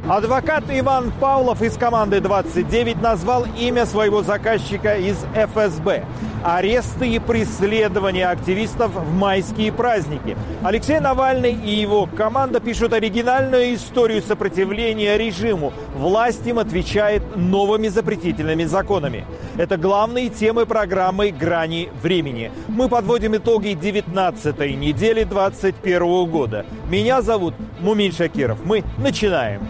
Адвокат Иван Павлов из команды 29 назвал имя своего заказчика из ФСБ. Аресты и преследования активистов в майские праздники. Алексей Навальный и его команда пишут оригинальную историю сопротивления режиму. Власть им отвечает новыми запретительными законами. Это главные темы программы «Грани времени». Мы подводим итоги 19-й недели 2021 года. Меня зовут Мумин Шакиров. Мы начинаем.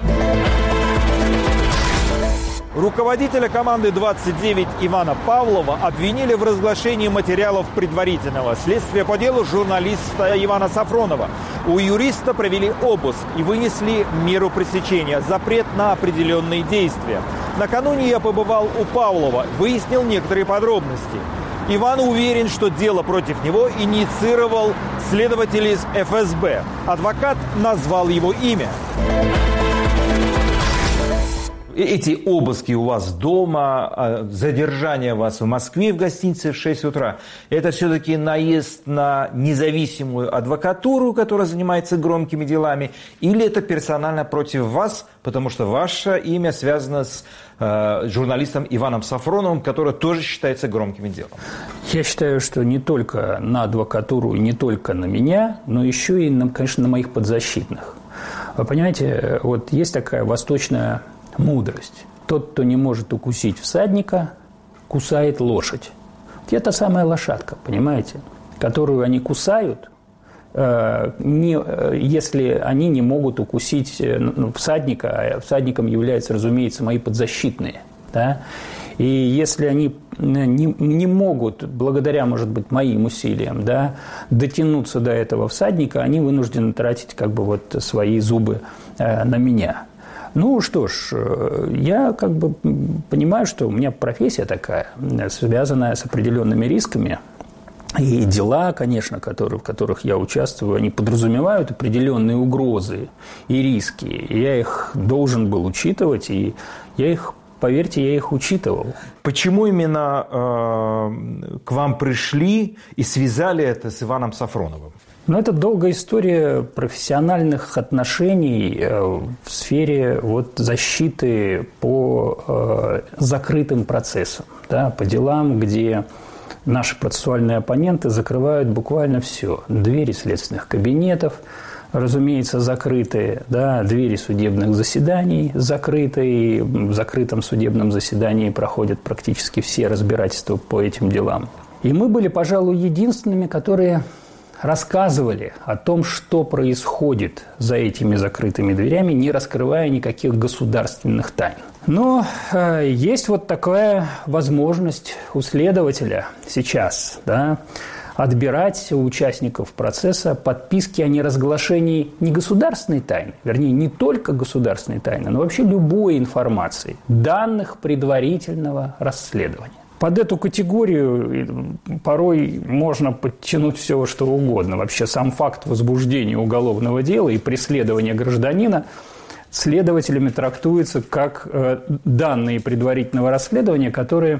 Руководителя команды 29 Ивана Павлова обвинили в разглашении материалов предварительного следствия по делу журналиста Ивана Сафронова. У юриста провели обыск и вынесли меру пресечения – запрет на определенные действия. Накануне я побывал у Павлова, выяснил некоторые подробности. Иван уверен, что дело против него инициировал следователь из ФСБ. Адвокат назвал его имя. Эти обыски у вас дома, задержание вас в Москве в гостинице в 6 утра, это все-таки наезд на независимую адвокатуру, которая занимается громкими делами, или это персонально против вас, потому что ваше имя связано с журналистом Иваном Сафроновым, который тоже считается громким делом? Я считаю, что не только на адвокатуру, не только на меня, но еще и, конечно, на моих подзащитных. Вы понимаете, вот есть такая восточная мудрость. Тот, кто не может укусить всадника, кусает лошадь. Это самая лошадка, понимаете, которую они кусают, если они не могут укусить всадника, а всадником являются, разумеется, мои подзащитные. Да? И если они не могут, благодаря, может быть, моим усилиям, да, дотянуться до этого всадника, они вынуждены тратить свои зубы на меня. Ну что ж, я понимаю, что у меня профессия такая, связанная с определенными рисками. И дела, конечно, в которых я участвую, они подразумевают определенные угрозы и риски. И я их должен был учитывать, и поверьте, я их учитывал. Почему именно к вам пришли и связали это с Иваном Сафроновым? Это долгая история профессиональных отношений в сфере защиты по закрытым процессам, да, по делам, где наши процессуальные оппоненты закрывают буквально все. Двери следственных кабинетов, разумеется, закрытые, да, двери судебных заседаний закрытые. В закрытом судебном заседании проходят практически все разбирательства по этим делам. И мы были, пожалуй, единственными, которые рассказывали о том, что происходит за этими закрытыми дверями, не раскрывая никаких государственных тайн. Но есть такая возможность у следователя сейчас, да, отбирать у участников процесса подписки о неразглашении не государственной тайны, вернее, не только государственной тайны, но вообще любой информации, данных предварительного расследования. Под эту категорию порой можно подтянуть все, что угодно. Вообще сам факт возбуждения уголовного дела и преследования гражданина следователями трактуется как данные предварительного расследования, которые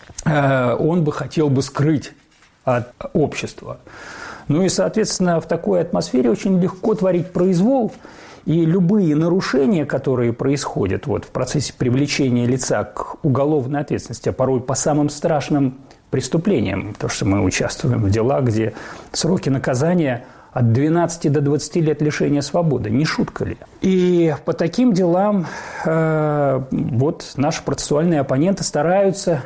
он бы хотел бы скрыть от общества. И, соответственно, в такой атмосфере очень легко творить произвол. И любые нарушения, которые происходят в процессе привлечения лица к уголовной ответственности, а порой по самым страшным преступлениям, потому что мы участвуем в делах, где сроки наказания от 12 до 20 лет лишения свободы. Не шутка ли? И по таким делам наши процессуальные оппоненты стараются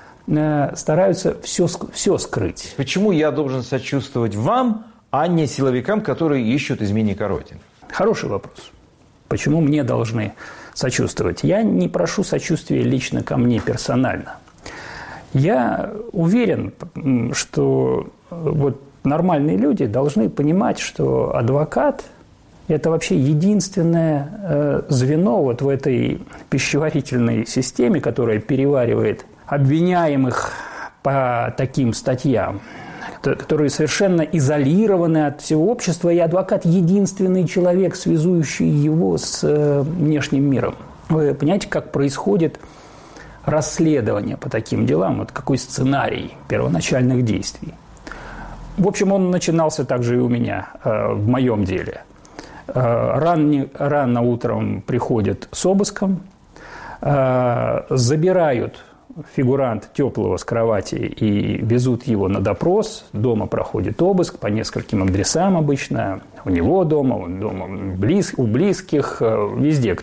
все скрыть. Почему я должен сочувствовать вам, а не силовикам, которые ищут изменника Родины? Хороший вопрос. Почему мне должны сочувствовать? Я не прошу сочувствия лично ко мне персонально. Я уверен, что нормальные люди должны понимать, что адвокат – это вообще единственное звено в этой пищеварительной системе, которая переваривает обвиняемых по таким статьям, которые совершенно изолированы от всего общества, и адвокат – единственный человек, связующий его с внешним миром. Вы понимаете, как происходит расследование по таким делам, какой сценарий первоначальных действий. В общем, он начинался также и у меня, в моем деле. рано утром приходят с обыском, забирают фигуранта Теплого с кровати и везут его на допрос. Дома проходит обыск по нескольким адресам обычно. У него дома, у близких, везде,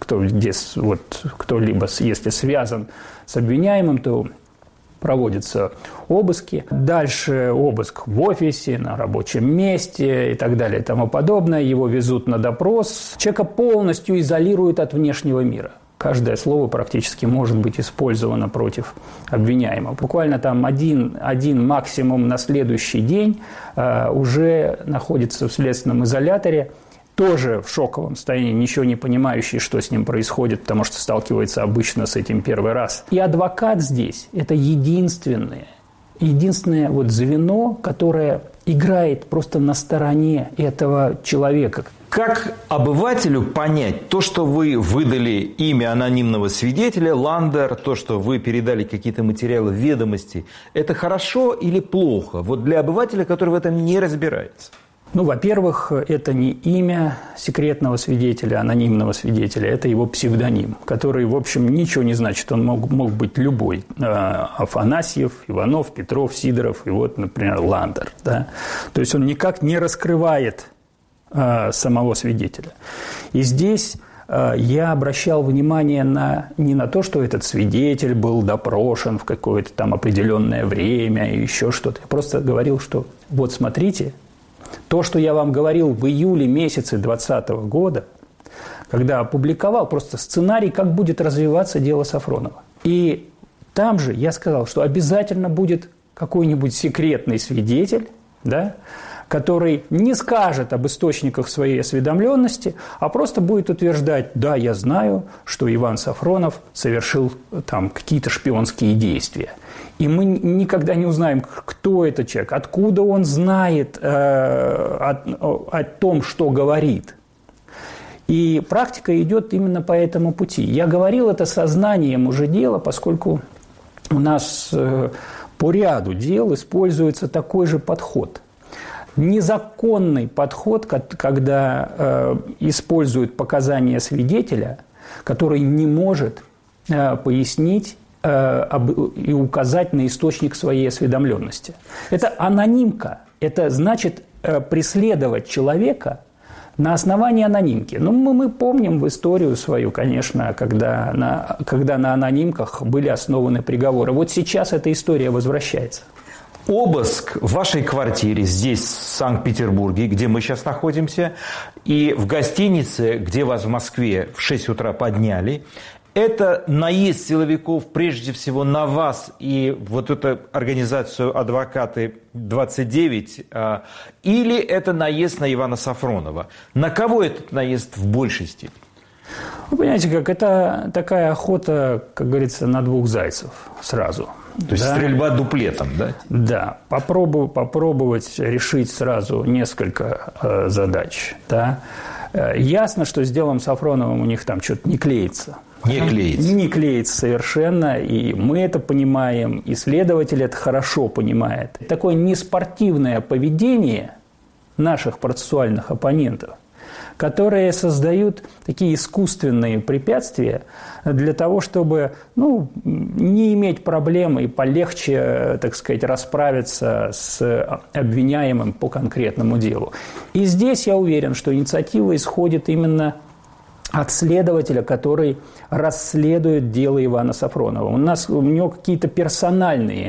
кто-либо, если связан с обвиняемым, то проводятся обыски. Дальше обыск в офисе, на рабочем месте и так далее и тому подобное. Его везут на допрос. Человека полностью изолируют от внешнего мира. Каждое слово практически может быть использовано против обвиняемого. Буквально там один максимум на следующий день уже находится в следственном изоляторе, тоже в шоковом состоянии, ничего не понимающий, что с ним происходит, потому что сталкивается обычно с этим первый раз. И адвокат здесь – это единственное звено, которое играет просто на стороне этого человека. Как обывателю понять то, что вы выдали имя анонимного свидетеля, Ландер, то, что вы передали какие-то материалы, ведомости, это хорошо или плохо? Вот для обывателя, который в этом не разбирается. Во-первых, это не имя секретного свидетеля, анонимного свидетеля, это его псевдоним, который, в общем, ничего не значит. Он мог быть любой. Афанасьев, Иванов, Петров, Сидоров и вот, например, Ландер. Да? То есть он никак не раскрывает самого свидетеля. И здесь я обращал внимание не на то, что этот свидетель был допрошен в какое-то там определенное время и еще что-то. Я просто говорил, что вот смотрите, то, что я вам говорил в июле месяце 2020 года, когда опубликовал просто сценарий, как будет развиваться дело Сафронова. И там же я сказал, что обязательно будет какой-нибудь секретный свидетель, да, который не скажет об источниках своей осведомленности, а просто будет утверждать: да, я знаю, что Иван Сафронов совершил там какие-то шпионские действия. И мы никогда не узнаем, кто этот человек, откуда он знает о том, что говорит. И практика идет именно по этому пути. Я говорил это сознанием уже дела, поскольку у нас по ряду дел используется такой же подход. Незаконный подход, когда используют показания свидетеля, который не может пояснить и указать на источник своей осведомленности. Это анонимка. Это значит преследовать человека на основании анонимки. Мы помним в историю свою, конечно, когда на анонимках были основаны приговоры. Вот сейчас эта история возвращается. Обыск в вашей квартире здесь, в Санкт-Петербурге, где мы сейчас находимся, и в гостинице, где вас в Москве в 6 утра подняли, это наезд силовиков прежде всего на вас и вот эту организацию «Адвокаты 29», или это наезд на Ивана Сафронова? На кого этот наезд в большей степени? Вы понимаете, как это такая охота, как говорится, на двух зайцев сразу. То есть стрельба дуплетом, да? Да. Попробовать решить сразу несколько задач. Да? Ясно, что с делом Сафроновым у них там что-то не клеится. Не клеится совершенно, и мы это понимаем, и следователь это хорошо понимает. Такое неспортивное поведение наших процессуальных оппонентов, которые создают такие искусственные препятствия для того, чтобы не иметь проблем и полегче, так сказать, расправиться с обвиняемым по конкретному делу. И здесь я уверен, что инициатива исходит именно от следователя, который расследует дело Ивана Сафронова. У него какая-то персональная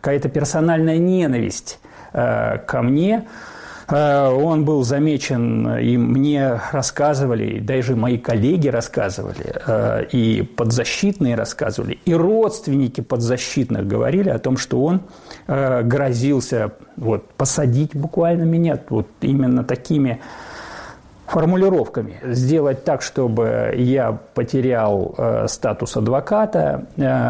ненависть ко мне. Он был замечен, и мне рассказывали, даже мои коллеги рассказывали, и подзащитные рассказывали, и родственники подзащитных говорили о том, что он грозился посадить буквально меня именно такими формулировками. Сделать так, чтобы я потерял статус адвоката,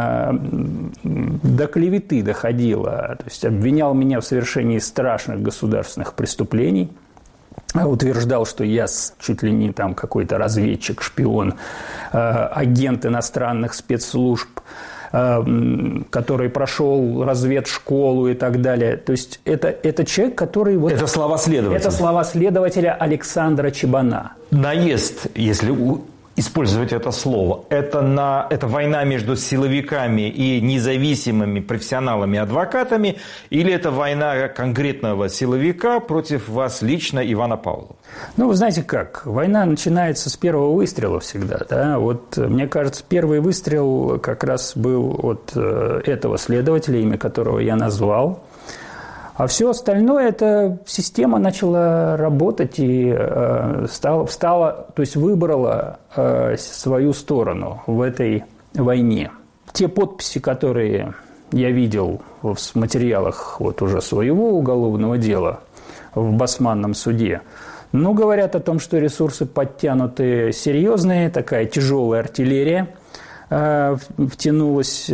до клеветы доходило. То есть обвинял меня в совершении страшных государственных преступлений, утверждал, что я чуть ли не там какой-то разведчик, шпион, агент иностранных спецслужб. который прошел разведшколу и так далее. То есть это человек, который... Вот, это слова следователя. Это слова следователя Александра Чебана. Наезд, если использовать это слово, это война между силовиками и независимыми профессионалами-адвокатами, или это война конкретного силовика против вас лично, Ивана Павлова? Ну, вы знаете как, война начинается с первого выстрела всегда, да, вот мне кажется, первый выстрел как раз был от этого следователя, имя которого я назвал, а все остальное, эта система начала работать и встала, то есть выбрала свою сторону в этой войне. Те подписи, которые я видел в материалах вот уже своего уголовного дела в Басманном суде, ну, говорят о том, что ресурсы подтянуты серьезные, такая тяжелая артиллерия втянулась.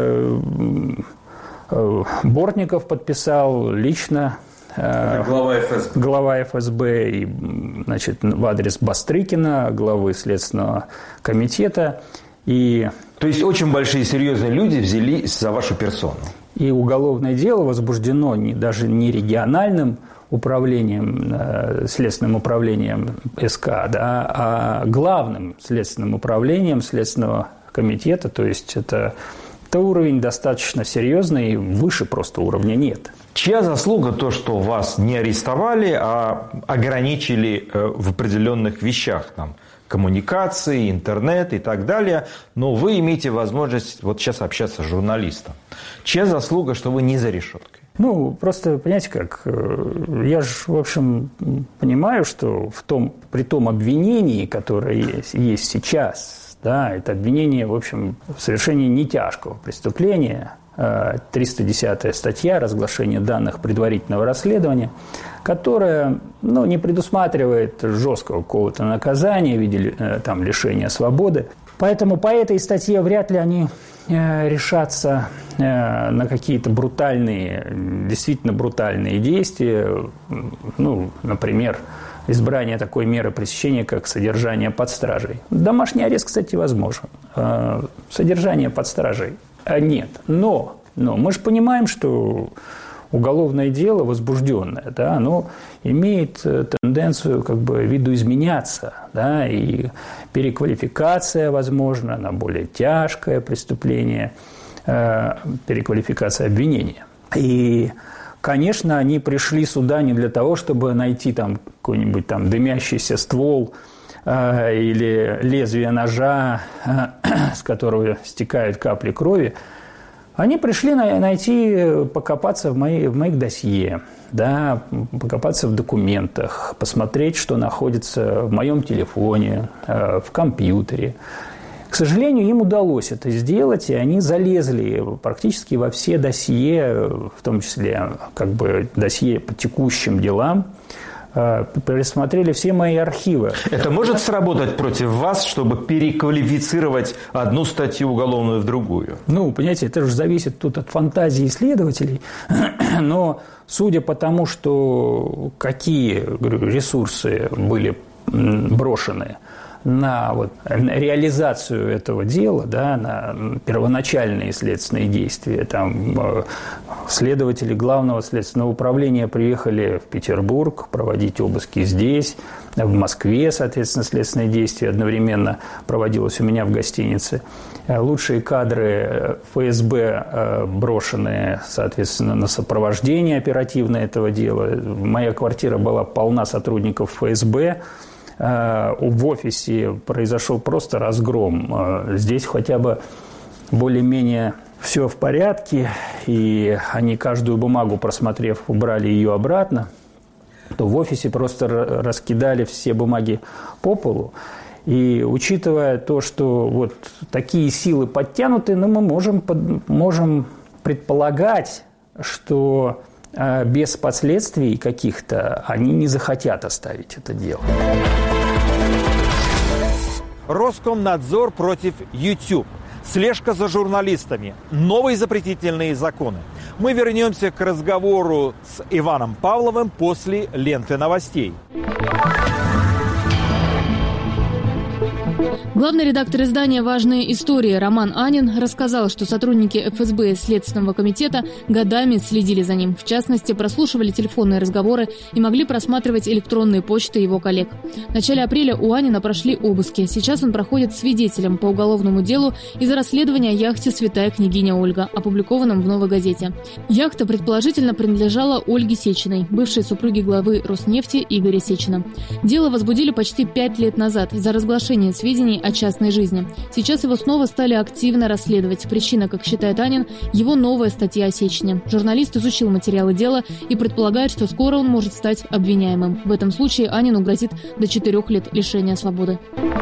Бортников подписал лично, глава ФСБ, и, значит, в адрес Бастрыкина, главы Следственного комитета. И... То есть очень большие серьезные люди взялись за вашу персону. И уголовное дело возбуждено даже не региональным управлением, следственным управлением СК, да, а главным следственным управлением Следственного комитета, то есть это уровень достаточно серьезный, выше просто уровня нет. Чья заслуга то, что вас не арестовали, а ограничили в определенных вещах, там, коммуникации, интернет и так далее, но вы имеете возможность вот сейчас общаться с журналистом. Чья заслуга, что вы не за решеткой? Ну, просто, понимаете как, я же, в общем, понимаю, что при том обвинении, которое есть сейчас, да, это обвинение, в общем, в совершении нетяжкого преступления, 310-я статья «Разглашение данных предварительного расследования», которая, ну, не предусматривает жесткого какого-то наказания в виде там, лишения свободы. Поэтому по этой статье вряд ли они решатся на какие-то действительно брутальные действия, ну, например, избрание такой меры пресечения, как содержание под стражей. Домашний арест, кстати, возможен. Содержание под стражей нет. Но мы же понимаем, что уголовное дело возбужденное, да, оно имеет тенденцию как бы видоизменяться, да, и переквалификация возможна на более тяжкое преступление, переквалификация обвинения. И конечно, они пришли сюда не для того, чтобы найти там какой-нибудь там дымящийся ствол или лезвие ножа, с которого стекают капли крови. Они пришли покопаться в моих досье, да, покопаться в документах, посмотреть, что находится в моем телефоне, в компьютере. К сожалению, им удалось это сделать, и они залезли практически во все досье, в том числе как бы досье по текущим делам, пересмотрели все мои архивы. Это может сработать против вас, чтобы переквалифицировать одну статью уголовную в другую? Ну, понимаете, это же зависит тут от фантазии исследователей, но судя по тому, что какие, говорю, ресурсы были брошены на реализацию этого дела, да, на первоначальные следственные действия. Там следователи Главного следственного управления приехали в Петербург проводить обыски здесь, в Москве, соответственно, следственные действия одновременно проводилось у меня в гостинице. Лучшие кадры ФСБ брошены, соответственно, на сопровождение оперативное этого дела. Моя квартира была полна сотрудников ФСБ. В офисе произошел просто разгром. Здесь хотя бы более-менее все в порядке, и они каждую бумагу, просмотрев, убрали ее обратно, то в офисе просто раскидали все бумаги по полу. И учитывая то, что вот такие силы подтянуты, мы можем предполагать, что без последствий каких-то они не захотят оставить это дело. Роскомнадзор против YouTube. Слежка за журналистами. Новые запретительные законы. Мы вернемся к разговору с Иваном Павловым после ленты новостей. Главный редактор издания «Важные истории» Роман Анин рассказал, что сотрудники ФСБ и Следственного комитета годами следили за ним. В частности, прослушивали телефонные разговоры и могли просматривать электронные почты его коллег. В начале апреля у Анина прошли обыски. Сейчас он проходит свидетелем по уголовному делу из-за расследования о яхте «Святая княгиня Ольга», опубликованном в «Новой газете». Яхта предположительно принадлежала Ольге Сечиной, бывшей супруге главы Роснефти Игоря Сечина. Дело возбудили почти 5 лет назад за разглашение сведений о частной жизни. Сейчас его снова стали активно расследовать. Причина, как считает Анин, его новая статья о Сечине. Журналист изучил материалы дела и предполагает, что скоро он может стать обвиняемым. В этом случае Анину грозит до 4 лет лишения свободы.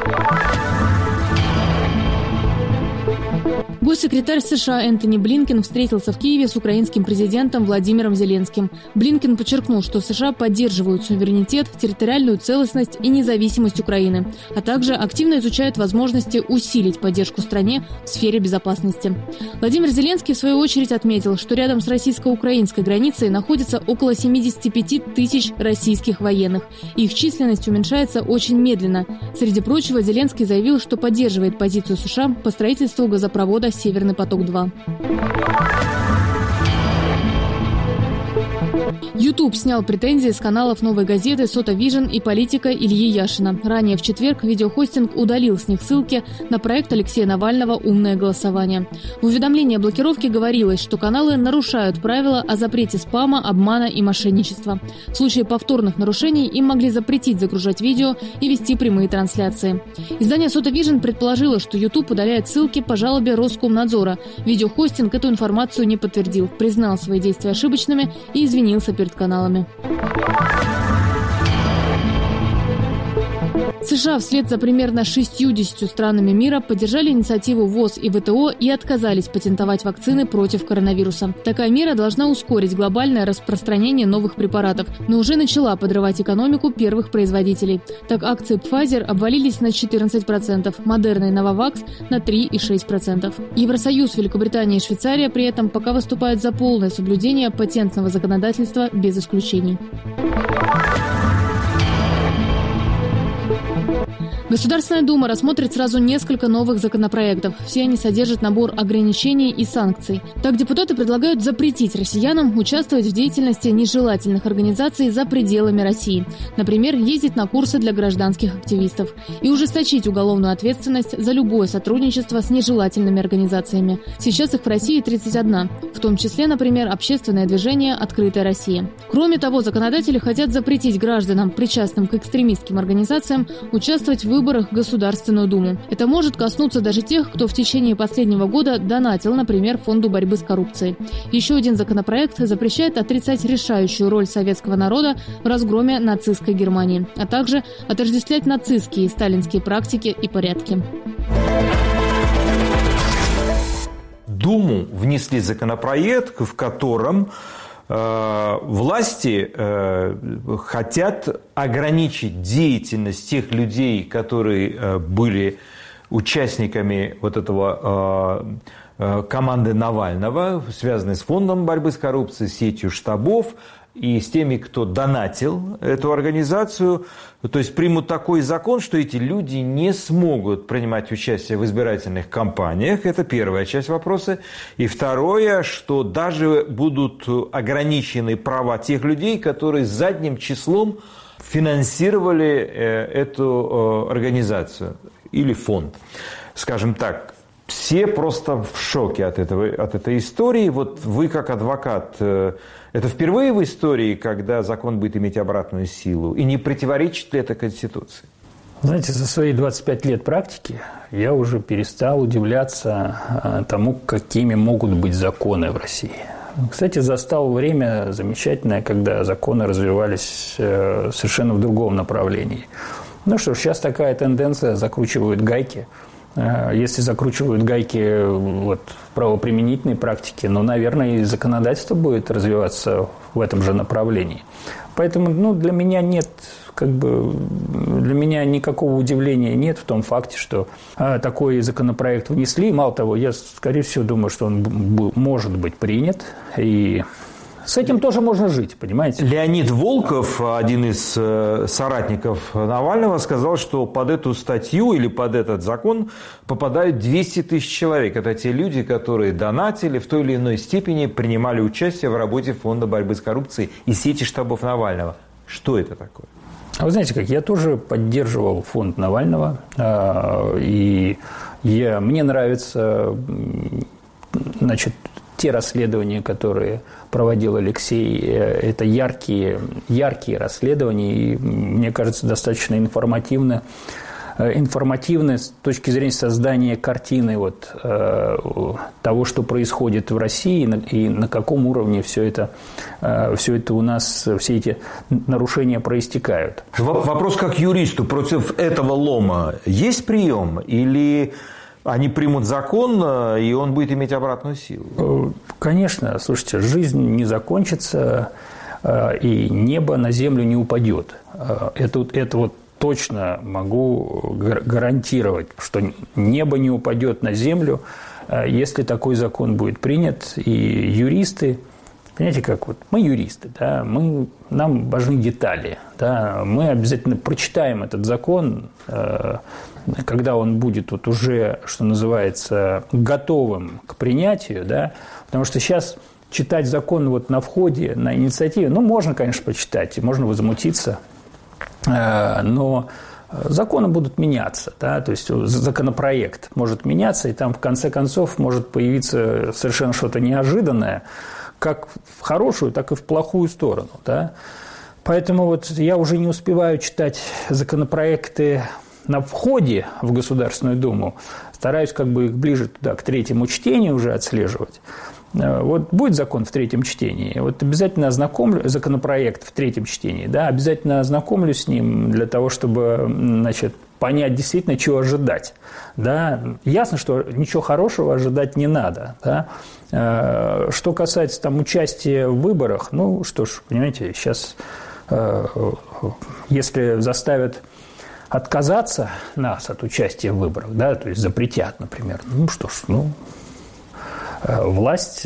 Госсекретарь США Энтони Блинкен встретился в Киеве с украинским президентом Владимиром Зеленским. Блинкен подчеркнул, что США поддерживают суверенитет, территориальную целостность и независимость Украины, а также активно изучают возможности усилить поддержку стране в сфере безопасности. Владимир Зеленский, в свою очередь, отметил, что рядом с российско-украинской границей находится около 75 тысяч российских военных. Их численность уменьшается очень медленно. Среди прочего, Зеленский заявил, что поддерживает позицию США по строительству газопровода «Северный поток-2». YouTube снял претензии с каналов «Новой газеты», «Сота Вижн» и «Политика» Ильи Яшина. Ранее в четверг видеохостинг удалил с них ссылки на проект Алексея Навального «Умное голосование». В уведомлении о блокировке говорилось, что каналы нарушают правила о запрете спама, обмана и мошенничества. В случае повторных нарушений им могли запретить загружать видео и вести прямые трансляции. Издание «Сота Вижн» предположило, что YouTube удаляет ссылки по жалобе Роскомнадзора. Видеохостинг эту информацию не подтвердил, признал свои действия ошибочными и извинился перед каналами. США вслед за примерно 60 странами мира поддержали инициативу ВОЗ и ВТО и отказались патентовать вакцины против коронавируса. Такая мера должна ускорить глобальное распространение новых препаратов, но уже начала подрывать экономику первых производителей. Так, акции Pfizer обвалились на 14%, Moderna и Novavax на 3,6%. Евросоюз, Великобритания и Швейцария при этом пока выступают за полное соблюдение патентного законодательства без исключений. Государственная Дума рассмотрит сразу несколько новых законопроектов. Все они содержат набор ограничений и санкций. Так, депутаты предлагают запретить россиянам участвовать в деятельности нежелательных организаций за пределами России. Например, ездить на курсы для гражданских активистов. И ужесточить уголовную ответственность за любое сотрудничество с нежелательными организациями. Сейчас их в России 31. В том числе, например, общественное движение «Открытая Россия». Кроме того, законодатели хотят запретить гражданам, причастным к экстремистским организациям, участвовать в выборах в Государственную Думу. Это может коснуться даже тех, кто в течение последнего года донатил, например, Фонду борьбы с коррупцией. Еще один законопроект запрещает отрицать решающую роль советского народа в разгроме нацистской Германии, а также отождествлять нацистские и сталинские практики и порядки. В Думу внесли законопроект, в котором власти хотят ограничить деятельность тех людей, которые были участниками вот этого команды Навального, связанной с фондом борьбы с коррупцией, сетью штабов и с теми, кто донатил эту организацию. То есть примут такой закон, что эти люди не смогут принимать участие в избирательных кампаниях. Это первая часть вопроса. И второе, что даже будут ограничены права тех людей, которые задним числом финансировали эту организацию или фонд. Скажем так, все просто в шоке от этой истории. Вот вы как адвокат, это впервые в истории, когда закон будет иметь обратную силу? И не противоречит ли это Конституции? Знаете, за свои 25 лет практики я уже перестал удивляться тому, какими могут быть законы в России. Кстати, застал время замечательное, когда законы развивались совершенно в другом направлении. Ну что ж, сейчас такая тенденция, закручивают гайки. Если закручивают гайки в правоприменительной практике, наверное, и законодательство будет развиваться в этом же направлении. Поэтому для меня никакого удивления нет в том факте, что такой законопроект внесли. Мало того, я, скорее всего, думаю, что он может быть принят. И С этим тоже можно жить, понимаете? Леонид Волков, один из соратников Навального, сказал, что под эту статью или под этот закон попадают 200 тысяч человек. Это те люди, которые донатили, в той или иной степени принимали участие в работе Фонда борьбы с коррупцией и сети штабов Навального. Что это такое? А вы знаете как, я тоже поддерживал фонд Навального, и мне нравится, значит, те расследования, которые проводил Алексей, это яркие расследования, и, мне кажется, достаточно информативны с точки зрения создания картины вот, того, что происходит в России и на каком уровне все это у нас, все эти нарушения проистекают. Вопрос как юристу. Против этого лома есть прием или они примут закон, и он будет иметь обратную силу? Конечно. Слушайте, жизнь не закончится, и небо на землю не упадет. Это вот точно могу гарантировать, что небо не упадет на землю, если такой закон будет принят. И юристы, понимаете, как вот мы юристы, да, нам важны детали, да, мы обязательно прочитаем этот закон, когда он будет вот уже, что называется, готовым к принятию, да, потому что сейчас читать закон вот на входе, на инициативе, можно, конечно, почитать, и можно возмутиться, но законы будут меняться, да, то есть законопроект может меняться, и там в конце концов может появиться совершенно что-то неожиданное, как в хорошую, так и в плохую сторону, да. Поэтому вот я уже не успеваю читать законопроекты на входе в Государственную Думу, стараюсь как бы их ближе туда, к третьему чтению уже отслеживать. Вот будет закон в третьем чтении, вот обязательно законопроект в третьем чтении, да, обязательно ознакомлюсь с ним для того, чтобы, значит, понять действительно, чего ожидать. Да. Ясно, что ничего хорошего ожидать не надо. Да. Что касается там участия в выборах, что ж, понимаете, сейчас, если заставят отказаться нас от участия в выборах, да, то есть запретят, например, власть,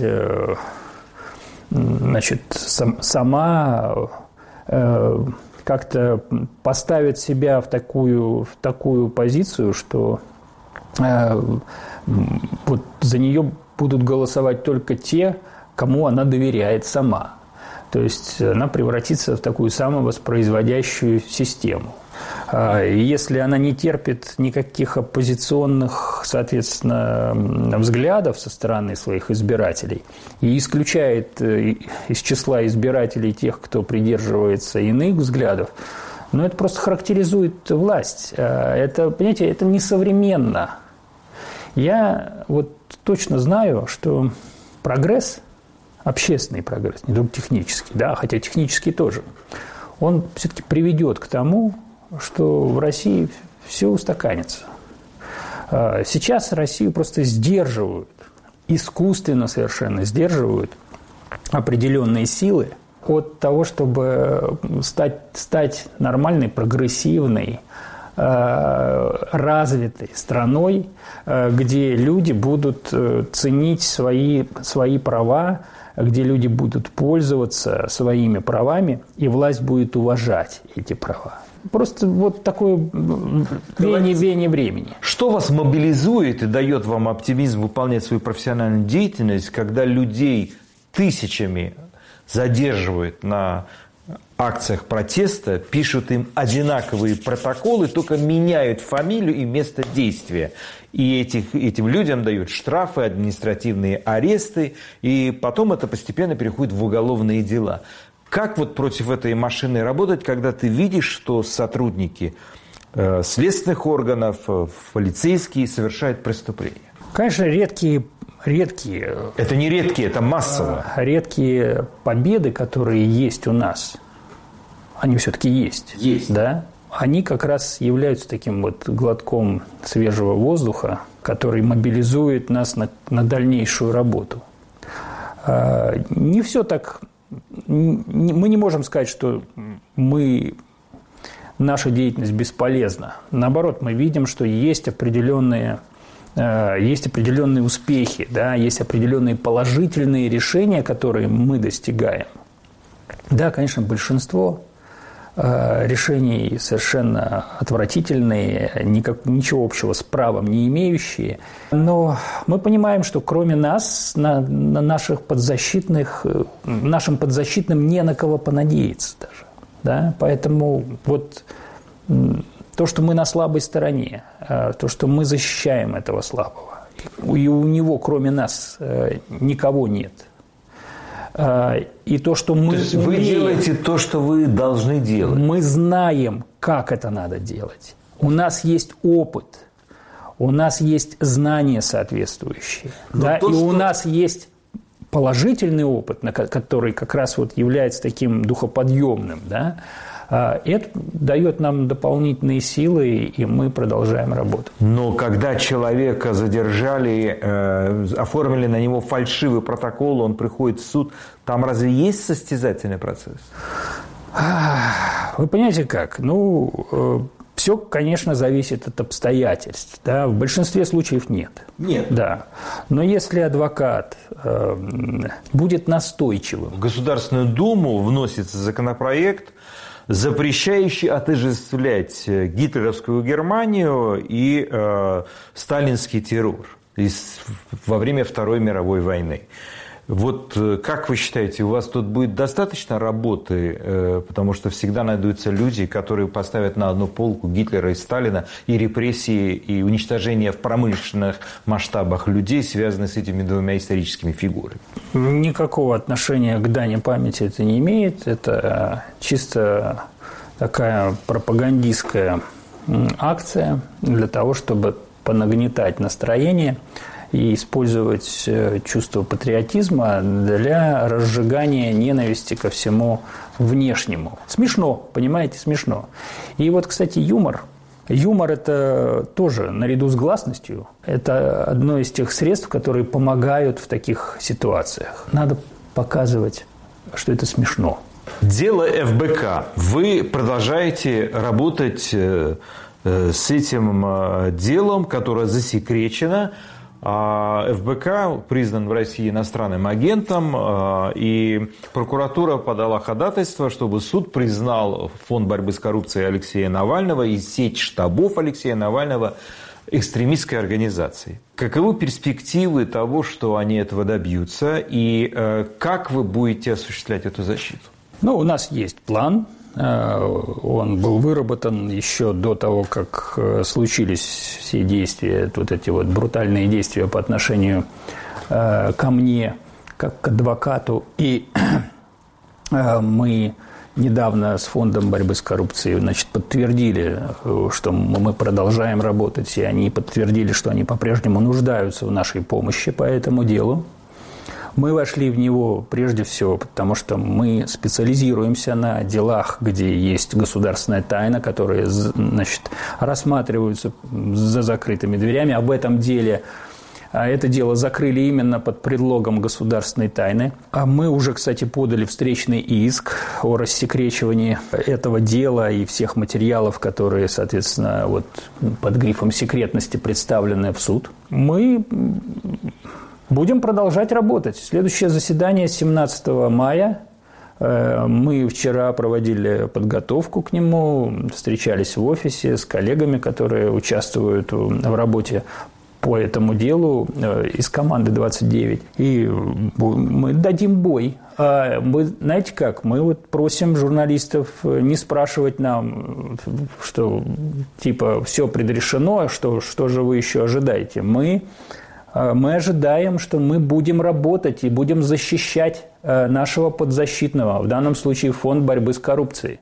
значит, сама как-то поставит себя в такую позицию, что вот за нее будут голосовать только те, кому она доверяет сама. То есть она превратится в такую самовоспроизводящую систему. И если она не терпит никаких оппозиционных, соответственно, взглядов со стороны своих избирателей и исключает из числа избирателей тех, кто придерживается иных взглядов, это просто характеризует власть. Это, понимаете, это несовременно. Я вот точно знаю, что прогресс, общественный прогресс, не только технический, да, хотя технический тоже, он все-таки приведет к тому, что в России все устаканится. Сейчас Россию просто сдерживают, искусственно совершенно сдерживают определенные силы от того, чтобы стать нормальной, прогрессивной, развитой страной, где люди будут ценить свои права, где люди будут пользоваться своими правами, и власть будет уважать эти права. Просто вот такое веяние времени. Что вас мобилизует и дает вам оптимизм выполнять свою профессиональную деятельность, когда людей тысячами задерживают на акциях протеста, пишут им одинаковые протоколы, только меняют фамилию и место действия. И этим людям дают штрафы, административные аресты, и потом это постепенно переходит в уголовные дела. Как вот против этой машины работать, когда ты видишь, что сотрудники следственных органов, полицейские совершают преступления? Конечно, редкие. Это не редкие, это массово. Редкие победы, которые есть у нас, они все-таки есть. Да? Они как раз являются таким вот глотком свежего воздуха, который мобилизует нас на дальнейшую работу. Не все так. Мы не можем сказать, что наша деятельность бесполезна. Наоборот, мы видим, что есть определенные есть определенные успехи, да, есть определенные положительные решения, которые мы достигаем. Да, конечно, большинство решений совершенно отвратительные, ничего общего с правом не имеющие. Но мы понимаем, что кроме нас, нашим подзащитным не на кого понадеяться даже. Да? Поэтому вот то, что мы на слабой стороне, то, что мы защищаем этого слабого, и у него кроме нас никого нет. И то, что мы... То есть вы делаете то, что вы должны делать. Мы знаем, как это надо делать. У нас есть опыт, у нас есть знания соответствующие. Да? И у нас есть положительный опыт, который как раз вот является таким духоподъемным. Да? Это дает нам дополнительные силы, и мы продолжаем работать. Но когда человека задержали, оформили на него фальшивый протокол, он приходит в суд, там разве есть состязательный процесс? Вы понимаете как? Все, конечно, зависит от обстоятельств. Да? В большинстве случаев нет. Нет. Да. Но если адвокат будет настойчивым... В Государственную Думу вносится законопроект, запрещающий отождествлять гитлеровскую Германию и сталинский террор во время Второй мировой войны. Вот как вы считаете, у вас тут будет достаточно работы, потому что всегда найдутся люди, которые поставят на одну полку Гитлера и Сталина, и репрессии, и уничтожение в промышленных масштабах людей, связанные с этими двумя историческими фигурами? Никакого отношения к дане памяти это не имеет. Это чисто такая пропагандистская акция для того, чтобы понагнетать настроение и использовать чувство патриотизма для разжигания ненависти ко всему внешнему. Смешно, понимаете, смешно. И вот, кстати, юмор. Юмор – это тоже, наряду с гласностью, это одно из тех средств, которые помогают в таких ситуациях. Надо показывать, что это смешно. Дело ФБК. Вы продолжаете работать с этим делом, которое засекречено. ФБК признан в России иностранным агентом, и прокуратура подала ходатайство, чтобы суд признал Фонд борьбы с коррупцией Алексея Навального и сеть штабов Алексея Навального экстремистской организацией. Каковы перспективы того, что они этого добьются, и как вы будете осуществлять эту защиту? У нас есть план. Он был выработан еще до того, как случились все действия, вот эти вот брутальные действия по отношению ко мне, как к адвокату. И мы недавно с Фондом борьбы с коррупцией, подтвердили, что мы продолжаем работать, и они подтвердили, что они по-прежнему нуждаются в нашей помощи по этому делу. Мы вошли в него прежде всего, потому что мы специализируемся на делах, где есть государственная тайна, которые, рассматриваются за закрытыми дверями. Об этом деле, это дело закрыли именно под предлогом государственной тайны. А мы уже, кстати, подали встречный иск о рассекречивании этого дела и всех материалов, которые, соответственно, под грифом секретности представлены в суд. Мы будем продолжать работать. Следующее заседание 17 мая. Мы вчера проводили подготовку к нему, встречались в офисе с коллегами, которые участвуют в работе по этому делу из команды 29. И мы дадим бой. Мы, знаете как, мы просим журналистов не спрашивать нам, что типа все предрешено, что же вы еще ожидаете. Мы ожидаем, что мы будем работать и будем защищать нашего подзащитного, в данном случае Фонд борьбы с коррупцией.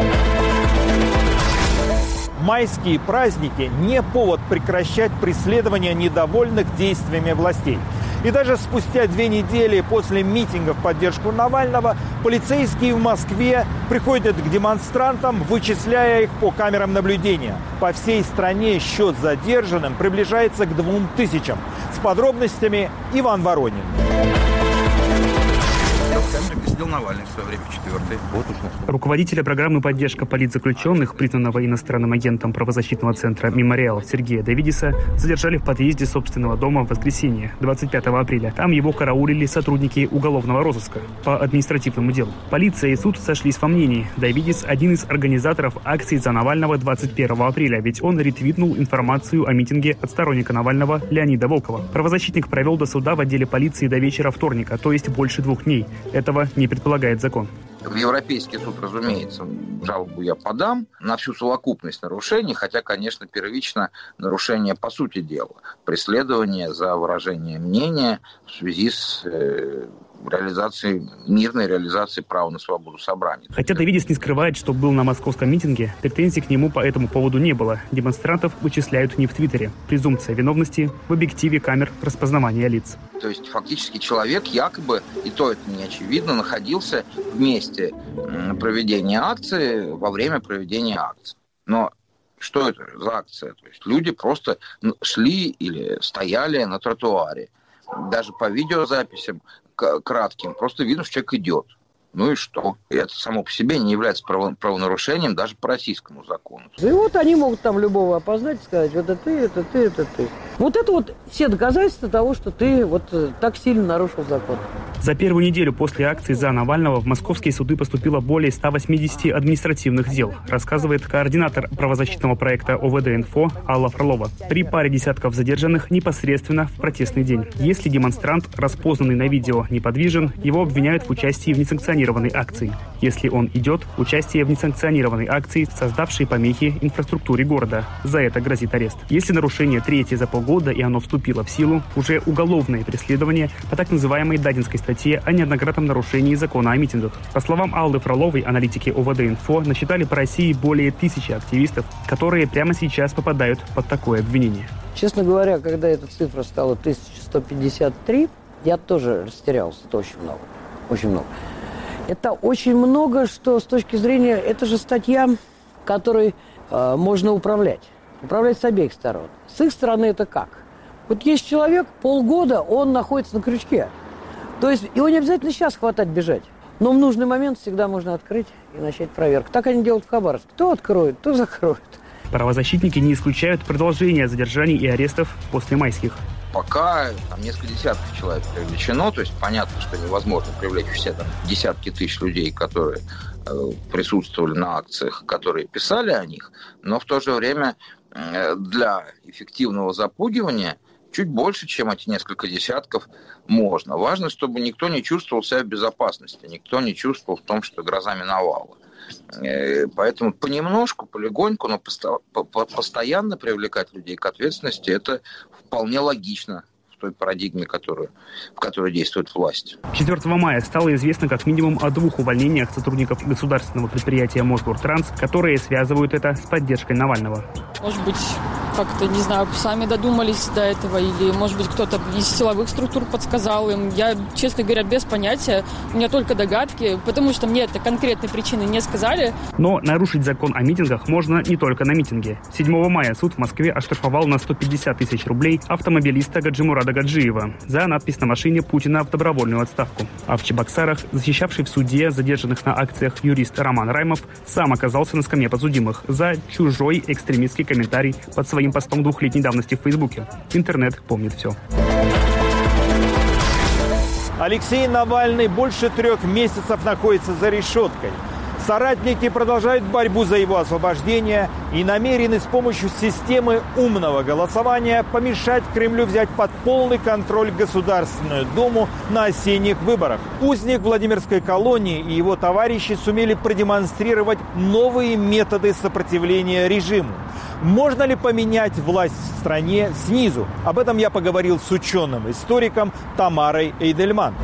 Майские праздники – не повод прекращать преследование недовольных действиями властей. И даже спустя 2 недели после митинга в поддержку Навального полицейские в Москве приходят к демонстрантам, вычисляя их по камерам наблюдения. По всей стране счет задержанным приближается к 2000. С подробностями Иван Воронин. сидел Навальный в свое время, 4-й. Вот уж. Руководителя программы «Поддержка политзаключенных», признанного иностранным агентом правозащитного центра «Мемориал» Сергея Давидиса, задержали в подъезде собственного дома в воскресенье, 25 апреля. Там его караулили сотрудники уголовного розыска по административному делу. Полиция и суд сошлись во мнении. Давидис – один из организаторов акции за Навального 21 апреля, ведь он ретвитнул информацию о митинге от сторонника Навального Леонида Волкова. Правозащитник провел до суда в отделе полиции до вечера вторника, то есть больше 2 дней. Этого не предполагает закон. В Европейский суд, разумеется, жалобу я подам на всю совокупность нарушений, хотя, конечно, первично нарушение по сути дела. Преследование за выражение мнения в связи с мирной реализацией права на свободу собраний. Хотя Давидис не скрывает, что был на московском митинге, претензий к нему по этому поводу не было. Демонстрантов вычисляют не в Твиттере. Презумпция виновности в объективе камер распознавания лиц. То есть фактически человек якобы, и то это не очевидно, находился в месте проведения акции во время проведения акции. Но что это за акция? То есть люди просто шли или стояли на тротуаре. Даже по видеозаписям кратким просто видно, что человек идет. Ну и что? И это само по себе не является правонарушением даже по российскому закону. И вот они могут там любого опознать и сказать, вот это ты, это ты, это ты. Вот это вот все доказательства того, что ты вот так сильно нарушил закон. За первую неделю после акции за Навального в московские суды поступило более 180 административных дел, рассказывает координатор правозащитного проекта ОВД-Инфо Алла Фролова. При паре десятков задержанных непосредственно в протестный день. Если демонстрант, распознанный на видео, неподвижен, его обвиняют в участии в несанкционированной акции. Если он идет, участие в несанкционированной акции, создавшей помехи инфраструктуре города. За это грозит арест. Если нарушение 3-е за полгода и оно вступило в силу, уже уголовное преследование по так называемой Дадинской статье о неоднократном нарушении закона о митингах. По словам Аллы Фроловой, аналитики ОВД-Инфо насчитали по России более 1000 активистов, которые прямо сейчас попадают под такое обвинение. Честно говоря, когда эта цифра стала 1153, я тоже растерялся. Это очень много. Очень много. Это очень много, что с точки зрения... Это же статья, которой можно управлять. Управлять с обеих сторон. С их стороны это как? Вот есть человек, полгода он находится на крючке. То есть его не обязательно сейчас хватать, бежать. Но в нужный момент всегда можно открыть и начать проверку. Так они делают в Хабаровске. То откроют, то закроют. Правозащитники не исключают продолжения задержаний и арестов после майских. Пока там несколько десятков человек привлечено, то есть понятно, что невозможно привлечь все там десятки тысяч людей, которые присутствовали на акциях, которые писали о них, но в то же время для эффективного запугивания чуть больше, чем эти несколько десятков, можно. Важно, чтобы никто не чувствовал себя в безопасности, никто не чувствовал в том, что гроза миновала. Поэтому понемножку, полегоньку, но постоянно привлекать людей к ответственности, это вполне логично в той парадигме, в которой действует власть. 4 мая стало известно как минимум о 2 увольнениях сотрудников государственного предприятия «Мосгортранс», которые связывают это с поддержкой Навального. Может быть, как-то, не знаю, сами додумались до этого, или, может быть, кто-то из силовых структур подсказал им. Я, честно говоря, без понятия. У меня только догадки, потому что мне это конкретной причины не сказали. Но нарушить закон о митингах можно не только на митинге. 7 мая суд в Москве оштрафовал на 150 тысяч рублей автомобилиста Гаджимурада Гаджиева за надпись на машине Путина в добровольную отставку. А в Чебоксарах, защищавший в суде задержанных на акциях юрист Роман Раймов, сам оказался на скамье подсудимых за чужой экстремистский комментарий под своим постом 2-летней давности в Фейсбуке. Интернет помнит все. Алексей Навальный больше 3 месяцев находится за решеткой. Соратники продолжают борьбу за его освобождение и намерены с помощью системы умного голосования помешать Кремлю взять под полный контроль Государственную Думу на осенних выборах. Узник Владимирской колонии и его товарищи сумели продемонстрировать новые методы сопротивления режиму. Можно ли поменять власть в стране снизу? Об этом я поговорил с ученым-историком Тамарой Эйдельман.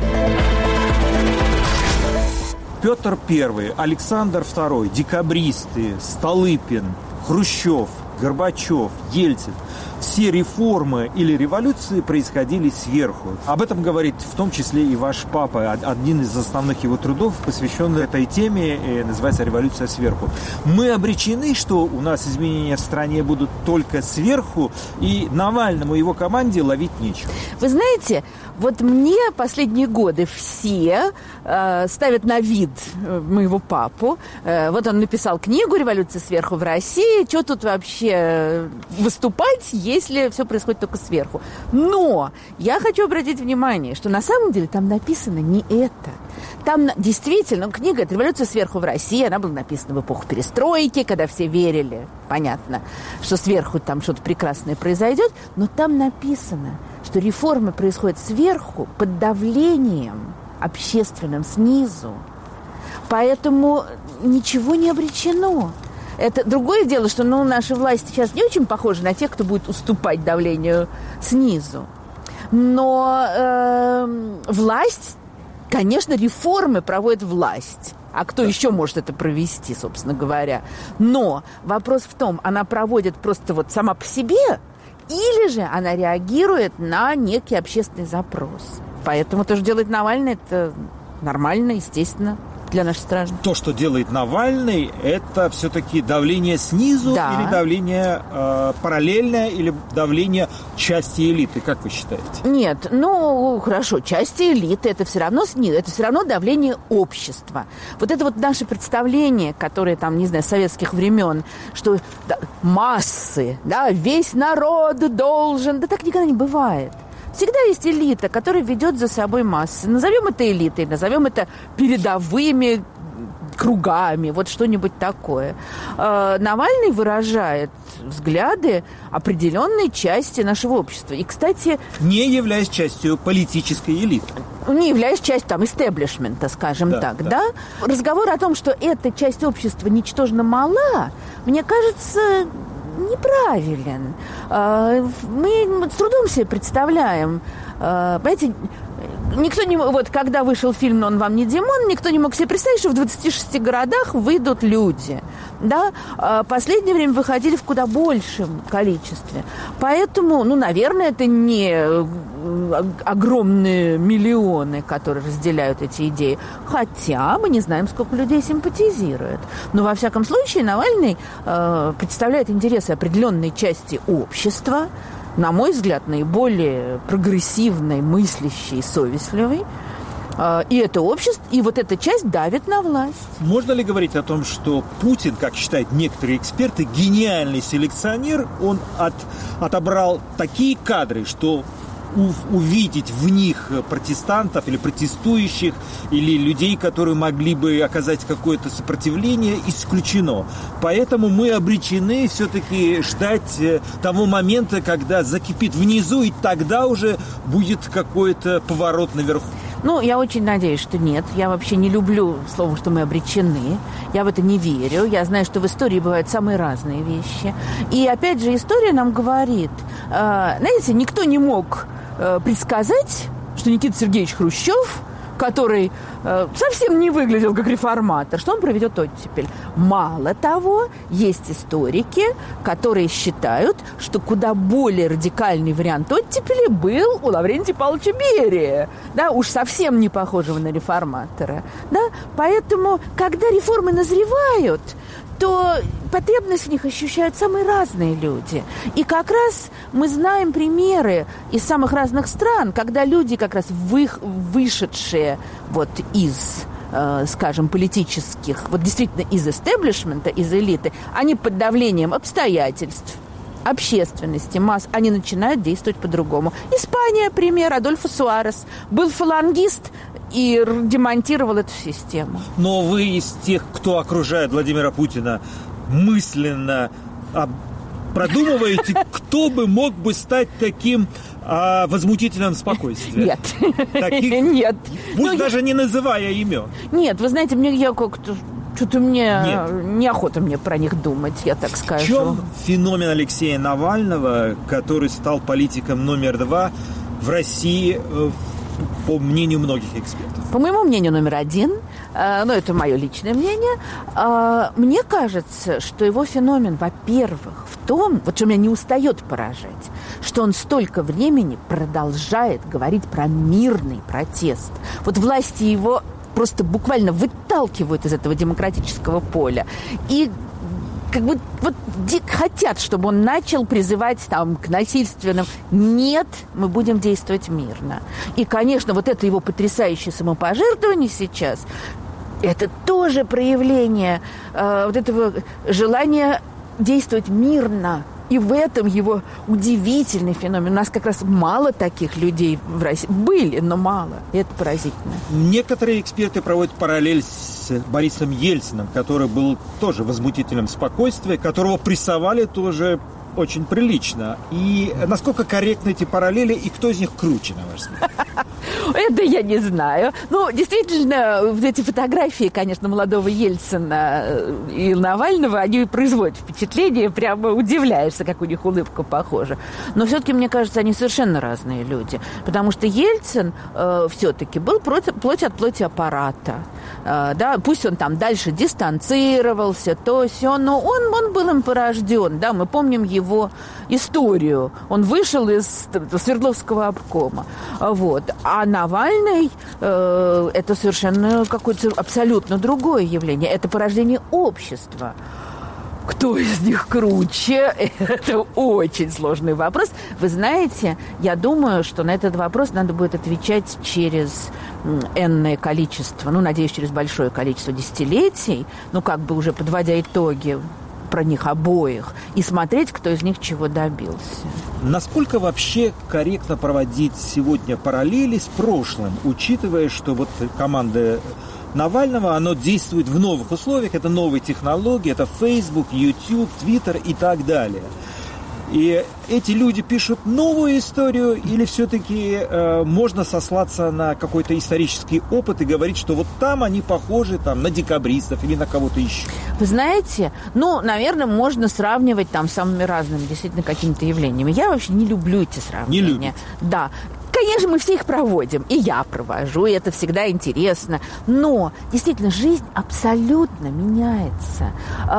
Петр I, Александр II, декабристы, Столыпин, Хрущев, Горбачев, Ельцин – все реформы или революции происходили сверху. Об этом говорит в том числе и ваш папа. Один из основных его трудов, посвященный этой теме, называется «Революция сверху». Мы обречены, что у нас изменения в стране будут только сверху, и Навальному и его команде ловить нечего. Вы знаете, вот мне последние годы все ставят на вид моего папу. Вот он написал книгу «Революция сверху в России». Что тут вообще выступать, если все происходит только сверху? Но я хочу обратить внимание, что на самом деле там написано не это. Там действительно книга «Революция сверху в России», она была написана в эпоху перестройки, когда все верили, понятно, что сверху там что-то прекрасное произойдет, но там написано, что реформы происходят сверху под давлением общественным снизу. Поэтому ничего не обречено. Это другое дело, что наши власти сейчас не очень похожи на тех, кто будет уступать давлению снизу. Но власть, конечно, реформы проводит власть. А кто еще может это провести, собственно говоря? Но вопрос в том, она проводит просто вот сама по себе, или же она реагирует на некий общественный запрос. Поэтому то, что делает Навальный, это нормально, естественно, для нашей страны. То, что делает Навальный, это все-таки давление снизу, да, или давление параллельное, или давление части элиты, как вы считаете? Нет, хорошо, части элиты, это все равно снизу, это все равно давление общества. Вот это вот наше представление, которое там, не знаю, с советских времен, что массы, весь народ должен, так никогда не бывает. Всегда есть элита, которая ведет за собой массы. Назовем это элитой, назовем это передовыми кругами, вот что-нибудь такое. Навальный выражает взгляды определенной части нашего общества. И, кстати... Не являясь частью политической элиты. Не являясь частью, истеблишмента, скажем так, да? Разговор о том, что эта часть общества ничтожно мала, мне кажется... неправилен. Мы с трудом себе представляем. Понимаете, никто не... Вот когда вышел фильм «Он вам не Димон», никто не мог себе представить, что в 26 городах выйдут люди. Да? В последнее время выходили в куда большем количестве. Поэтому, наверное, это не огромные миллионы, которые разделяют эти идеи. Хотя мы не знаем, сколько людей симпатизирует. Но, во всяком случае, Навальный представляет интересы определенной части общества, на мой взгляд, наиболее прогрессивной, мыслящей, совестливой. И это общество, и вот эта часть давит на власть. Можно ли говорить о том, что Путин, как считают некоторые эксперты, гениальный селекционер, он отобрал такие кадры, что увидеть в них протестантов или протестующих, или людей, которые могли бы оказать какое-то сопротивление, исключено. Поэтому мы обречены все-таки ждать того момента, когда закипит внизу, и тогда уже будет какой-то поворот наверху. Я очень надеюсь, что нет. Я вообще не люблю слово, что мы обречены. Я в это не верю. Я знаю, что в истории бывают самые разные вещи. И опять же, история нам говорит, знаете, никто не мог предсказать, что Никита Сергеевич Хрущев, который совсем не выглядел как реформатор, что он проведет оттепель. Мало того, есть историки, которые считают, что куда более радикальный вариант оттепели был у Лаврентия Павловича Берия, уж совсем не похожего на реформатора. Поэтому, когда реформы назревают, то потребность в них ощущают самые разные люди. И как раз мы знаем примеры из самых разных стран, когда люди, как раз вышедшие из, скажем, политических, действительно из истеблишмента, из элиты, они под давлением обстоятельств, общественности, масс, они начинают действовать по-другому. Испания, пример, Адольфо Суарес был фалангист и демонтировал эту систему. Но вы из тех, кто окружает Владимира Путина, мысленно продумываете, кто бы мог бы стать таким возмутителем спокойствия? Нет. Нет. Пусть даже не называя имен. Нет, вы знаете, мне как-то... Что-то неохота мне про них думать, я так скажу. В чем феномен Алексея Навального, который стал политиком номер 2 в России в по мнению многих экспертов? По моему мнению, номер один, но это мое личное мнение, мне кажется, что его феномен, во-первых, в том, вот что меня не устает поражать, что он столько времени продолжает говорить про мирный протест. Вот власти его просто буквально выталкивают из этого демократического поля и как бы вот хотят, чтобы он начал призывать там к насильственным. Нет, мы будем действовать мирно. И, конечно, вот это его потрясающее самопожертвование сейчас, это тоже проявление вот этого желания действовать мирно. И в этом его удивительный феномен. У нас как раз мало таких людей в России. Были, но мало. И это поразительно. Некоторые эксперты проводят параллель с Борисом Ельциным, который был тоже возмутителем спокойствия, которого прессовали тоже очень прилично. И насколько корректны эти параллели, и кто из них круче, на ваш взгляд? Это я не знаю. Ну, действительно, эти фотографии, конечно, молодого Ельцина и Навального, они производят впечатление, прямо удивляешься, как у них улыбка похожа. Но все-таки, мне кажется, они совершенно разные люди. Потому что Ельцин все-таки был плоть от плоти аппарата. Да, пусть он там дальше дистанцировался, то сё, но он был им порожден. Да, мы помним его историю. Он вышел из Свердловского обкома. Вот. А Навальный это совершенно какое-то абсолютно другое явление. Это порождение общества. Кто из них круче? Это очень сложный вопрос. Вы знаете, я думаю, что на этот вопрос надо будет отвечать через энное количество, надеюсь, через большое количество десятилетий, как бы уже подводя итоги про них обоих, и смотреть, кто из них чего добился. Насколько вообще корректно проводить сегодня параллели с прошлым, учитывая, что вот команда Навального, оно действует в новых условиях, это новые технологии, это Facebook, YouTube, Twitter и так далее. И эти люди пишут новую историю, или все-таки можно сослаться на какой-то исторический опыт и говорить, что вот там они похожи на декабристов или на кого-то еще? Вы знаете, наверное, можно сравнивать там с самыми разными действительно какими-то явлениями. Я вообще не люблю эти сравнения. Не любите? Да. Конечно, мы все их проводим, и я провожу, и это всегда интересно. Но, действительно, жизнь абсолютно меняется.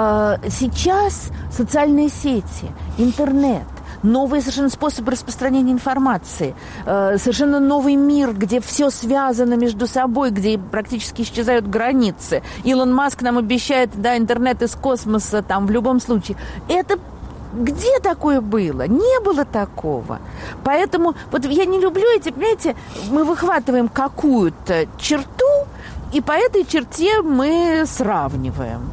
Сейчас социальные сети, интернет, новые совершенно способы распространения информации, совершенно новый мир, где все связано между собой, где практически исчезают границы. Илон Маск нам обещает, интернет из космоса, в любом случае. Это где такое было? Не было такого. Поэтому вот я не люблю эти, понимаете, мы выхватываем какую-то черту, и по этой черте мы сравниваем.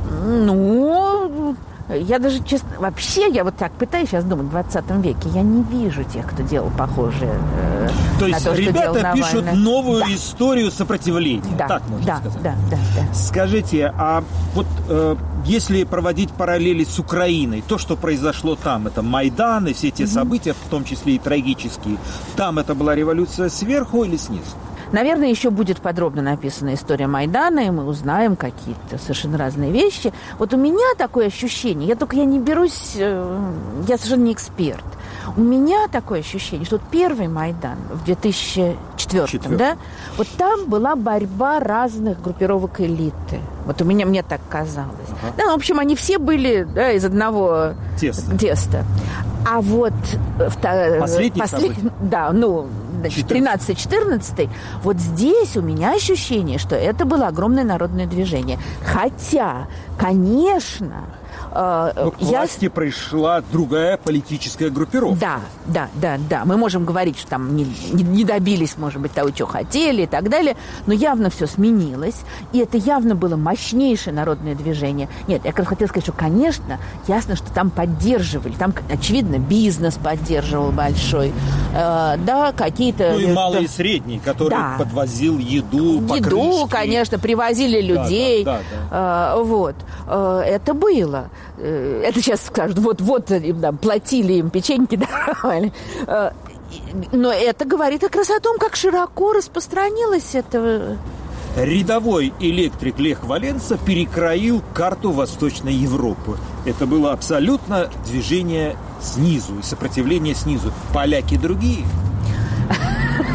Я даже, честно, вообще, я вот так пытаюсь сейчас думать, в 20 веке я не вижу тех, кто делал похожие то есть на то, ребята пишут новую историю сопротивления, так можно сказать. Да. Скажите, а вот если проводить параллели с Украиной, то, что произошло там, это Майдан и все те события, в том числе и трагические, там это была революция сверху или снизу? Наверное, еще будет подробно написана история Майдана, и мы узнаем какие-то совершенно разные вещи. Вот у меня такое ощущение, я не берусь, я совершенно не эксперт. У меня такое ощущение, что первый Майдан в 2004, да, вот там была борьба разных группировок элиты. Вот мне так казалось. Ага. Да, в общем, они все были из одного теста. А вот последний, да, 13-14, вот здесь у меня ощущение, что это было огромное народное движение. Хотя, конечно, к власти пришла другая политическая группировка. Да. Мы можем говорить, что там не добились, может быть, того, чего хотели и так далее, но явно все сменилось, и это явно было мощнейшее народное движение. Нет, я хотела сказать, что, конечно, ясно, что там поддерживали, там, очевидно, бизнес поддерживал большой, какие-то... и малый и средний, который подвозил еду, покрышки. Конечно, привозили людей. Вот. Это было. Это сейчас скажут, вот платили им, печеньки давали. Но это говорит как раз о том, как широко распространилось это. Рядовой электрик Лех Валенса перекроил карту Восточной Европы. Это было абсолютно движение снизу и сопротивление снизу. Поляки другие.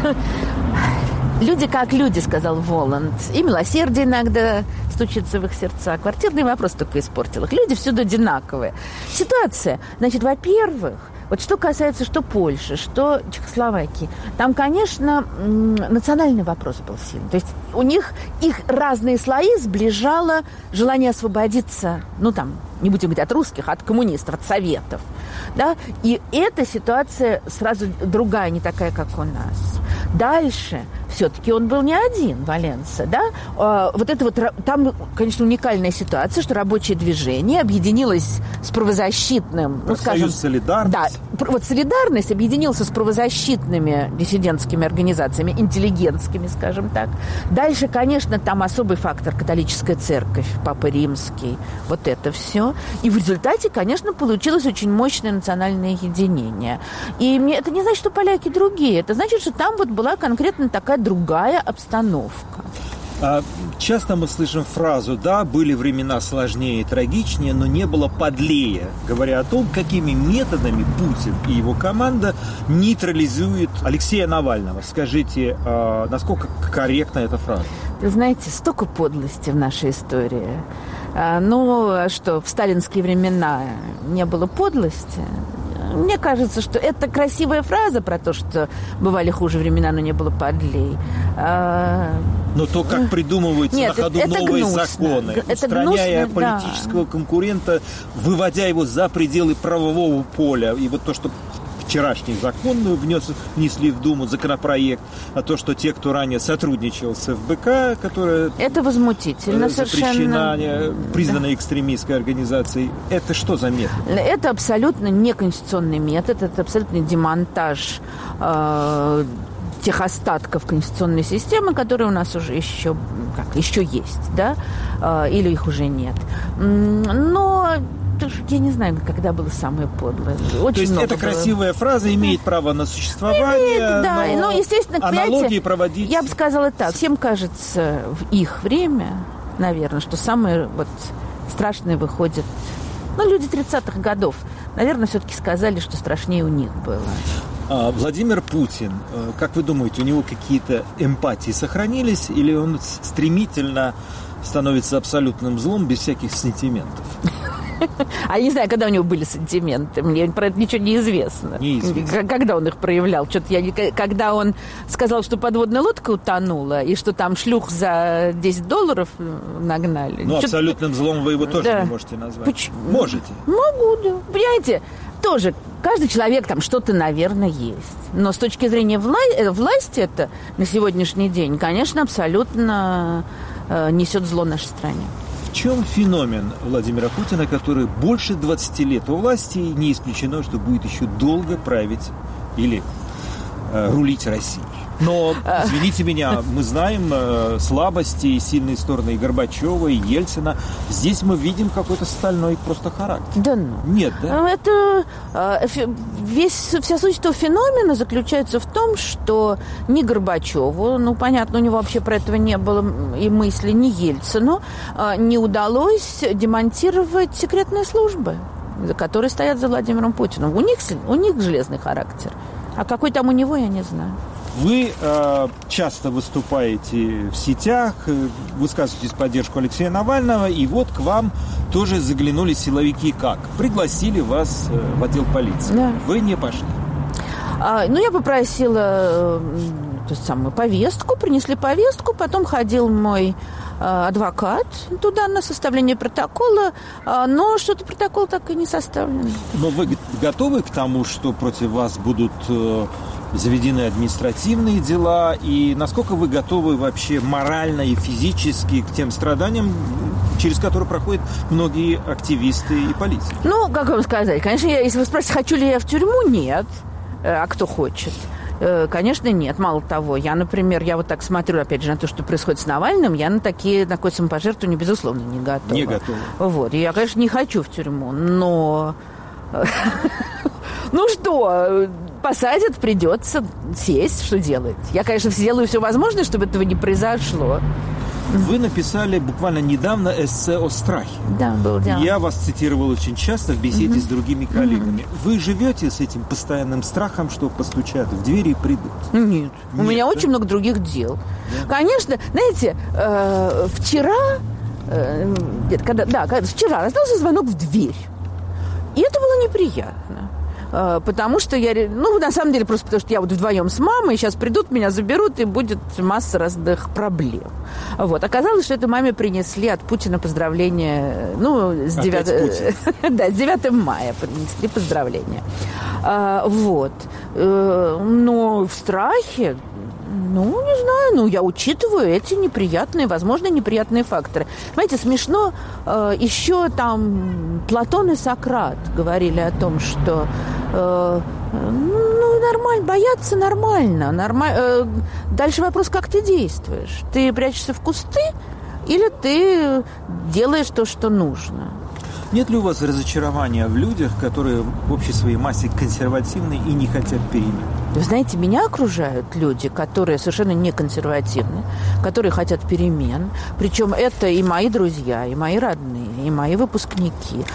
Люди как люди, сказал Воланд. И милосердие иногда стучится в их сердца. Квартирный вопрос только испортил их. Люди всюду одинаковые. Ситуация. Значит, во-первых, вот что касается что Польши, что Чехословакии, там, конечно, национальный вопрос был сильный. То есть у них их разные слои сближало желание освободиться, ну там, не будем говорить от русских, от коммунистов, от советов. Да? И эта ситуация сразу другая, не такая, как у нас. Дальше все-таки он был не один, Валенса, да? Вот это вот, там, конечно, уникальная ситуация, что рабочее движение объединилось с правозащитным, ну, скажем... «Солидарность». Да, вот «Солидарность» объединился с правозащитными диссидентскими организациями, интеллигентскими, скажем так. Дальше, конечно, там особый фактор — католическая церковь, Папа Римский, вот это все. И в результате, конечно, получилось очень мощное национальное единение. И это не значит, что поляки другие, это значит, что там вот была конкретно такая другая обстановка. Часто мы слышим фразу, да, были времена сложнее и трагичнее, но не было подлее, говоря о том, какими методами Путин и его команда нейтрализуют Алексея Навального. Скажите, насколько корректна эта фраза? Вы знаете, столько подлости в нашей истории. Ну, что в сталинские времена не было подлости? Мне кажется, что это красивая фраза про то, что бывали хуже времена, но не было подлей. Но то, как придумываются на ходу новые законы, устраняя политического конкурента, выводя его за пределы правового поля. И вот то, что вчерашний закон внесли в Думу, законопроект, а то, что те, кто ранее сотрудничал с ФБК, которая... Это возмутительно совершенно. Признана экстремистской организацией. Это что за метод? Это абсолютно неконституционный метод, это абсолютный демонтаж тех остатков конституционной системы, которые у нас уже еще есть, да, или их уже нет. Но я не знаю, когда было самое подлое. Очень то есть эта красивая фраза имеет право на существование, да, но естественно, аналогии проводить... Я бы сказала так, всем кажется в их время, наверное, что самое вот страшное выходит... Ну, люди 30-х годов, наверное, все-таки сказали, что страшнее у них было. Владимир Путин, как вы думаете, у него какие-то эмпатии сохранились, или он стремительно становится абсолютным злом без всяких сантиментов? А я не знаю, когда у него были сантименты. Мне про это ничего не известно. Когда он их проявлял. Когда он сказал, что подводная лодка утонула, и что там шлюх за $10 нагнали. Ну, абсолютным злом вы его тоже не можете назвать. Почему? Можете. Могу, да. Понимаете, тоже каждый человек там что-то, наверное, есть. Но с точки зрения власти это на сегодняшний день, конечно, абсолютно несет зло нашей стране. В чем феномен Владимира Путина, который больше 20 лет у власти, не исключено, что будет еще долго править или рулить Россией? Но, извините меня, мы знаем слабости и сильные стороны и Горбачева, и Ельцина. Здесь мы видим какой-то стальной просто характер. Да ну. Нет, да? Это вся суть этого феномена заключается в том, что ни Горбачеву, ну, понятно, у него вообще про этого не было и мысли, ни Ельцину не удалось демонтировать секретные службы, которые стоят за Владимиром Путиным. У них железный характер. А какой там у него, я не знаю. Вы часто выступаете в сетях, высказываете поддержку Алексея Навального, и вот к вам тоже заглянули силовики как? Пригласили вас в отдел полиции. Да. Вы не пошли? Я попросила повестку, принесли повестку, потом ходил мой адвокат туда на составление протокола, но что-то протокол так и не составлен. Но вы готовы к тому, что против вас будут заведены административные дела, и насколько вы готовы вообще морально и физически к тем страданиям, через которые проходят многие активисты и политики? Ну, как вам сказать, конечно, если вы спросите, хочу ли я в тюрьму, нет. А кто хочет? Конечно, нет. Мало того, я, например, вот так смотрю, опять же, на то, что происходит с Навальным, я на такое самопожертвование, безусловно, не готова. Не готова. Вот. Я, конечно, не хочу в тюрьму, но... Ну что, посадят, придется сесть, что делать. Я, конечно, сделаю все возможное, чтобы этого не произошло. Вы написали буквально недавно эссе о страхе. Да, был дело. Я вас цитировал очень часто в беседе с другими коллегами. Вы живете с этим постоянным страхом, что постучат в двери и придут? Нет. У меня очень много других дел. Да. Конечно, знаете, вчера раздался звонок в дверь. И это было неприятно. Потому что на самом деле, просто потому что я вот вдвоем с мамой, сейчас придут, меня заберут, и будет масса разных проблем. Вот. Оказалось, что это маме принесли от Путина поздравления, с 9 мая принесли поздравления. Вот. Но в страхе, не знаю, я учитываю эти неприятные, возможно, неприятные факторы. Понимаете, смешно, еще там Платон и Сократ говорили о том, что нормально, бояться нормально. Дальше вопрос, как ты действуешь. Ты прячешься в кусты или ты делаешь то, что нужно? Нет ли у вас разочарования в людях, которые в общей своей массе консервативны и не хотят перемен? Вы знаете, меня окружают люди, которые совершенно не консервативны, которые хотят перемен. Причем это и мои друзья, и мои родные, и мои выпускники.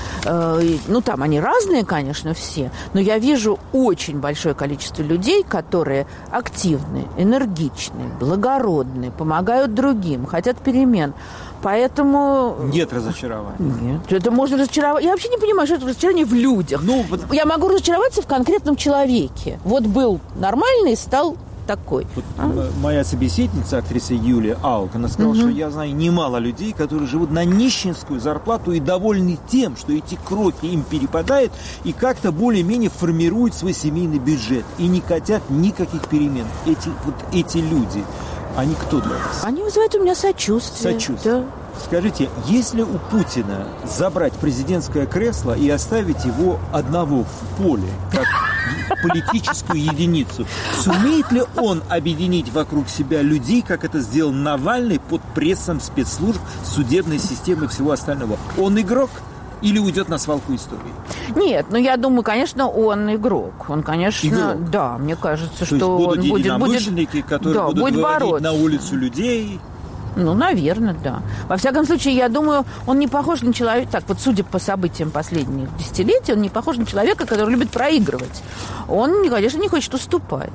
Там они разные, конечно, все, но я вижу очень большое количество людей, которые активны, энергичны, благородны, помогают другим, хотят перемен. Поэтому... Нет разочарования. Нет. Это можно разочаровать. Я вообще не понимаю, что это разочарование в людях. Я могу разочароваться в конкретном человеке. Вот был нормальный, стал такой. Моя собеседница, актриса Юлия Аук, она сказала, что я знаю немало людей, которые живут на нищенскую зарплату и довольны тем, что эти крохи им перепадают и как-то более-менее формируют свой семейный бюджет. И не хотят никаких перемен. Эти люди... Они кто для вас? Они вызывают у меня сочувствие. Сочувствие. Да. Скажите, если у Путина забрать президентское кресло и оставить его одного в поле, как политическую единицу, сумеет ли он объединить вокруг себя людей, как это сделал Навальный под прессом спецслужб, судебной системы и всего остального? Он игрок? Или уйдет на свалку истории? Нет, я думаю, конечно, он игрок. Он, конечно, игрок. Да, мне кажется, то что он будет единомышленники, которые будут выводить бороться на улицу людей. Наверное, да. Во всяком случае, я думаю, он не похож на человека, так вот, судя по событиям последних десятилетий, он не похож на человека, который любит проигрывать. Он, конечно, не хочет уступать.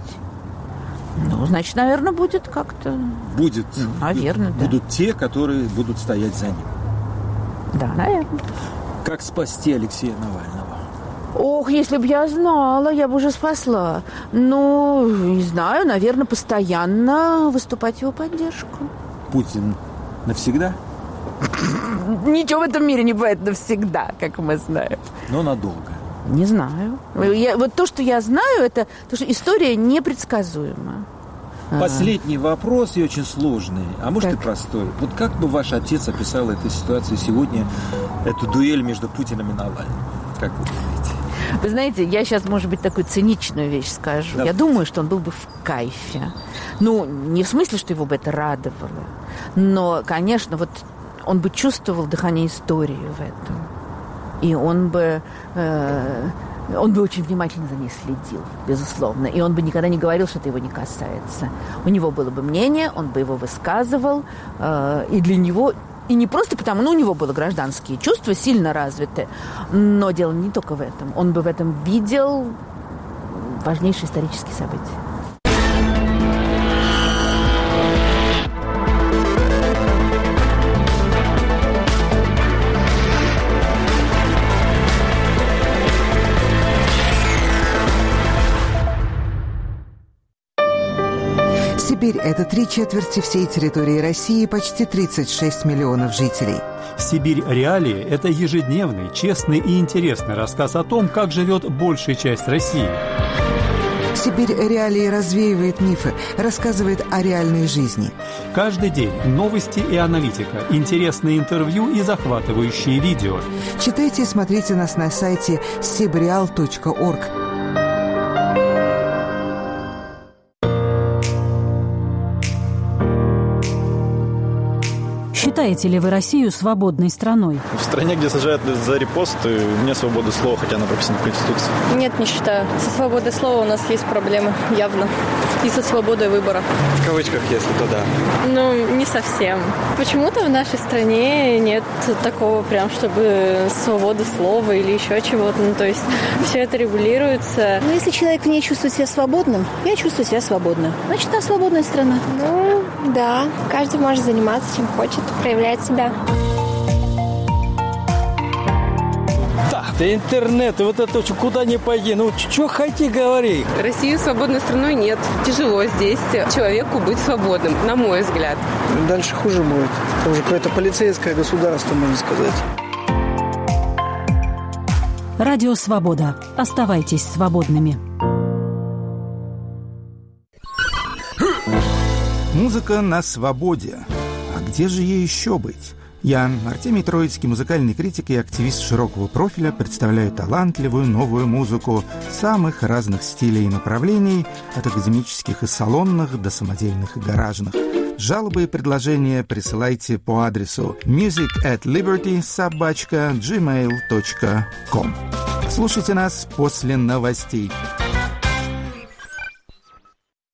Значит, наверное, будет как-то... Будет. Наверное, да. Будут те, которые будут стоять за ним. Да, наверное. Как спасти Алексея Навального? Ох, если бы я знала, я бы уже спасла. Не знаю, наверное, постоянно выступать в его поддержку. Путин навсегда? Ничего в этом мире не бывает навсегда, как мы знаем. Но надолго. Не знаю. То, что я знаю, это то, что история непредсказуема. Последний вопрос и очень сложный, а может и простой. Вот как бы ваш отец описал эту ситуацию сегодня, эту дуэль между Путиным и Навальным? Как вы думаете? Вы знаете, я сейчас, может быть, такую циничную вещь скажу. Да. Я думаю, что он был бы в кайфе. Не в смысле, что его бы это радовало. Но, конечно, он бы чувствовал дыхание истории в этом. И он бы очень внимательно за ней следил, безусловно. И он бы никогда не говорил, что это его не касается. У него было бы мнение, он бы его высказывал. И для него... И не просто потому, у него были гражданские чувства сильно развиты. Но дело не только в этом. Он бы в этом видел важнейшие исторические события. Сибирь – это 3/4 всей территории России, почти 36 миллионов жителей. «Сибирь. Реалии» – это ежедневный, честный и интересный рассказ о том, как живет большая часть России. «Сибирь. Реалии» развеивает мифы, рассказывает о реальной жизни. Каждый день новости и аналитика, интересные интервью и захватывающие видео. Читайте и смотрите нас на сайте sibrial.org. Считаете ли вы Россию свободной страной? В стране, где сажают за репосты, нет свободы слова, хотя она прописана в Конституции. Нет, не считаю. Со свободой слова у нас есть проблемы, явно. И со свободой выбора. В кавычках, если то да. Ну, не совсем. Почему-то в нашей стране нет такого прям, чтобы свободы слова или еще чего-то. Ну, то есть все это регулируется. Ну, если человек не чувствует себя свободным, я чувствую себя свободно. Значит, она свободная страна. Ну, да. Каждый может заниматься чем хочет, проявлять себя. Да интернет, вот это куда ни пойди, ну что хоти говори. Россию свободной страной нет. Тяжело здесь человеку быть свободным, на мой взгляд. Дальше хуже будет. Это уже какое-то полицейское государство, можно сказать. Радио «Свобода». Оставайтесь свободными. Музыка на свободе. А где же ей еще быть? Я, Артемий Троицкий, музыкальный критик и активист широкого профиля, представляю талантливую новую музыку самых разных стилей и направлений, от академических и салонных до самодельных и гаражных. Жалобы и предложения присылайте по адресу music@liberty@gmail.com. Слушайте нас после новостей.